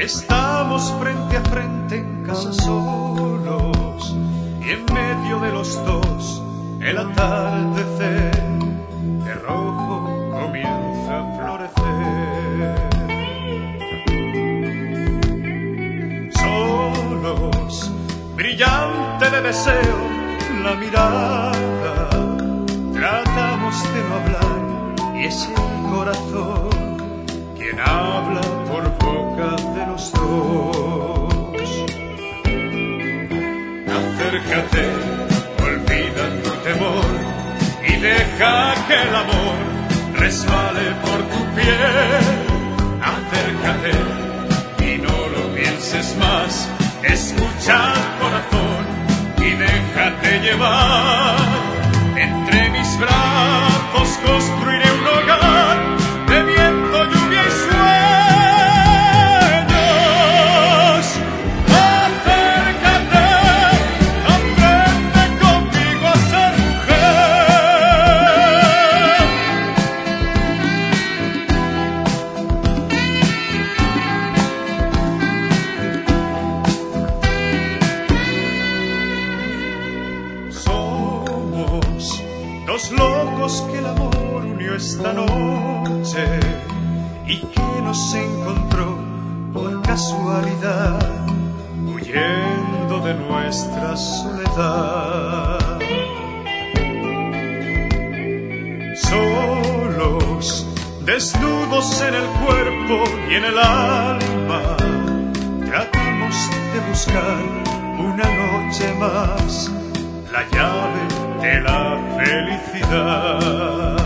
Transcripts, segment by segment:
Estamos frente a frente en casa solos, y en medio de los dos el atardecer de rojo comienza a florecer. Solos, brillante de deseo la mirada, tratamos de no hablar y es el corazón quien habla por boca de los dos. Acércate, olvida tu temor y deja que el amor resbale por tu piel. Acércate y no lo pienses más, escucha al corazón y déjate llevar. Entre mis brazos construiré un hogar de viento, lluvia y sueños. Acércate, aprende conmigo a ser mujer. Somos dos locos que el amor unió esta noche y que nos encontró por casualidad, huyendo de nuestra soledad. Solos, desnudos en el cuerpo y en el alma, tratamos de buscar una noche más, la llave de la felicidad.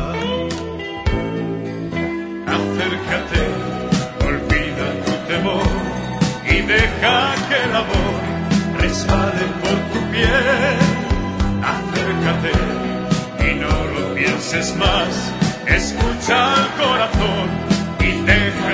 Acércate, olvida tu temor y deja que el amor resbale por tu piel. Acércate y no lo pienses más, escucha al corazón y deja